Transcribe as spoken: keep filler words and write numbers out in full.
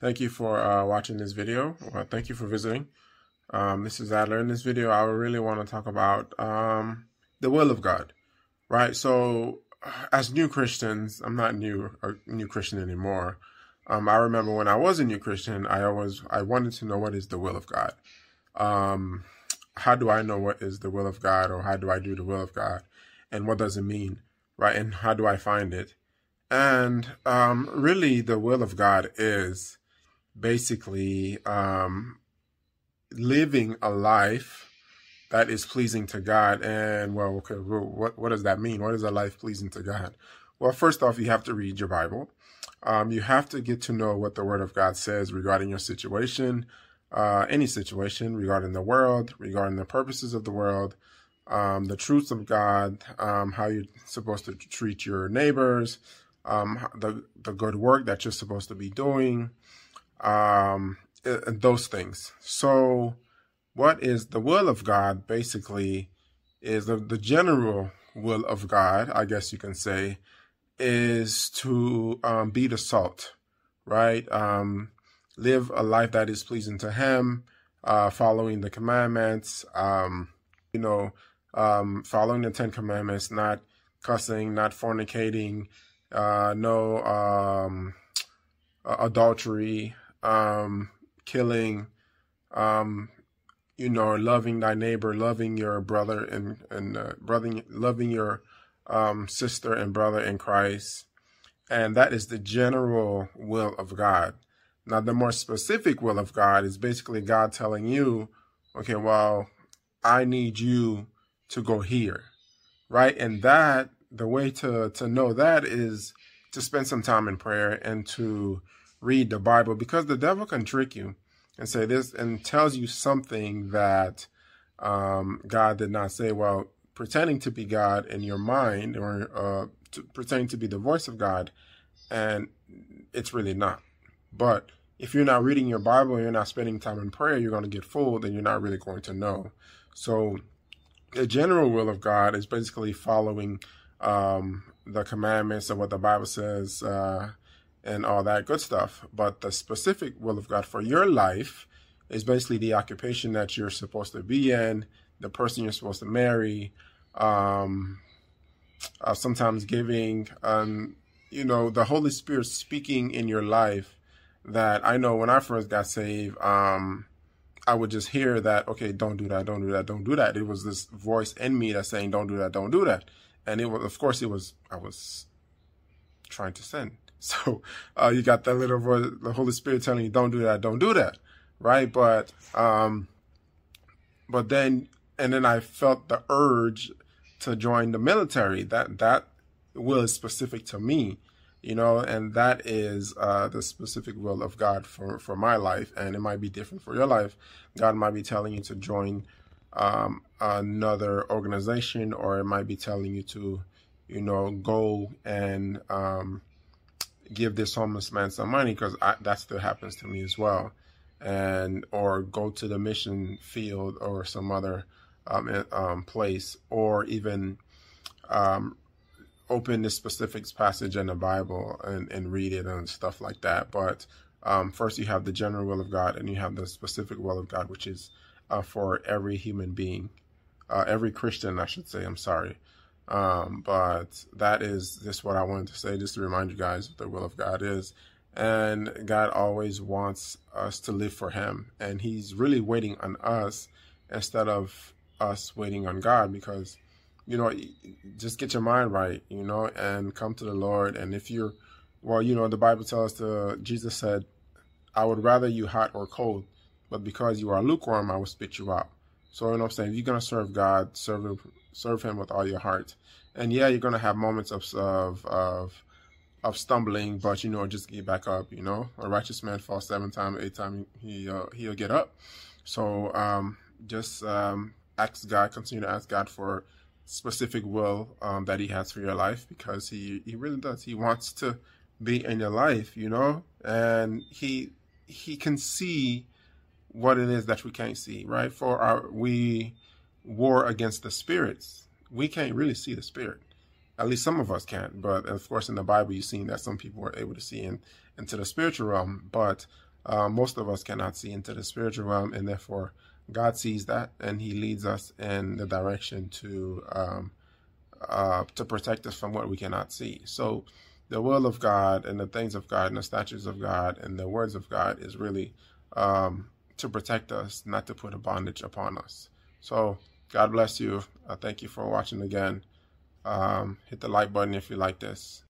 Thank you for uh, watching this video. Well, thank you for visiting. Um, this is Adler. In this video, I really want to talk about um, the will of God, right? So as new Christians, I'm not new a new Christian anymore. Um, I remember when I was a new Christian, I always I wanted to know what is the will of God. Um, how do I know what is the will of God, or how do I do the will of God, and what does it mean, right? And how do I find it? And um, really, the will of God is basically um, living a life that is pleasing to God. And well, okay, well, what what does that mean? What is a life pleasing to God? Well, first off, you have to read your Bible. Um, you have to get to know what the Word of God says regarding your situation, uh, any situation, regarding the world, regarding the purposes of the world, um, the truths of God, um, how you're supposed to treat your neighbors, um, the the good work that you're supposed to be doing, um, and those things. So what is the will of God? Basically is the, the general will of God, I guess you can say, is to um, be the salt, right? Um, live a life that is pleasing to Him, uh, following the commandments, um, you know, um, following the Ten Commandments, not cussing, not fornicating, uh, no um, adultery, um, killing, um, you know, loving thy neighbor, loving your brother and, and uh, brother, loving your um, sister and brother in Christ. And that is the general will of God. Now, the more specific will of God is basically God telling you, okay, well, I need you to go here, right? And that, the way to, to know that is to spend some time in prayer and to read the Bible, because the devil can trick you and say this and tells you something that um, God did not say. Well, pretending to be God in your mind, or uh, to, pretending to be the voice of God, and it's really not. But if you're not reading your Bible and you're not spending time in prayer, you're going to get fooled and you're not really going to know. So the general will of God is basically following um, the commandments of what the Bible says, uh, and all that good stuff. But the specific will of God for your life is basically the occupation that you're supposed to be in, the person you're supposed to marry, um, uh, sometimes giving, um, you know, the Holy Spirit speaking in your life. That I know when I first got saved, um, I would just hear that, okay, don't do that, don't do that, don't do that. It was this voice in me that's saying, don't do that, don't do that. And it was, of course, it was, I was trying to sin. So uh, you got that little voice, the Holy Spirit telling you, don't do that, don't do that, right? But um, but then, and then I felt the urge to join the military. That that will is specific to me, you know, and that is uh, the specific will of God for, for my life. And it might be different for your life. God might be telling you to join um, another organization, or it might be telling you to, you know, go and um, give this homeless man some money, because that still happens to me as well. And or go to the mission field or some other um, um, place, or even um, open this specific passage in the Bible and, and read it and stuff like that. But um, first you have the general will of God, and you have the specific will of God, which is uh, for every human being, uh, every Christian, I should say. I'm sorry. Um, but that is just what I wanted to say, just to remind you guys what the will of God is. And God always wants us to live for Him. And He's really waiting on us instead of us waiting on God, because, you know, just get your mind right, you know, and come to the Lord. And if you're, well, you know, the Bible tells us to, Jesus said, I would rather you hot or cold, but because you are lukewarm, I will spit you out. So, you know what I'm saying? If you're going to serve God, serve Him, serve Him with all your heart. And yeah, you're going to have moments of, of, of, of stumbling, but, you know, just get back up, you know. A righteous man falls seven times, eight times, he, uh, he'll get up. So um, just um, ask God, continue to ask God for specific will um, that He has for your life, because he, he really does. He wants to be in your life, you know, and he, he can see what it is that we can't see, right? For our, we war against the spirits. We can't really see the spirit. At least some of us can't. But of course, in the Bible, you've seen that some people were able to see in, into the spiritual realm. But Uh, most of us cannot see into the spiritual realm, and therefore God sees that, and He leads us in the direction to um, uh, to protect us from what we cannot see. So the will of God and the things of God and the statutes of God and the words of God is really um, to protect us, not to put a bondage upon us. So God bless you. Uh, thank you for watching again. Um, hit the like button if you like this.